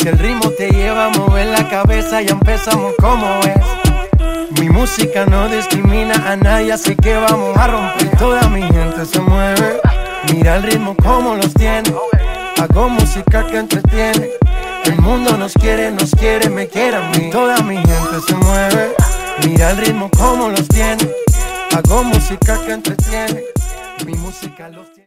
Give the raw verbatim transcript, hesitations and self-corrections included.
Si el ritmo te lleva a mover la cabeza, ya empezamos como es. Mi música no discrimina a nadie, así que vamos a romper. Toda mi gente se mueve, mira el ritmo como los tiene. Hago música que entretiene. El mundo nos quiere, nos quiere, me quiere a mí. Toda mi gente se mueve, mira el ritmo como los tiene. Hago música que entretiene. Mi música los tiene.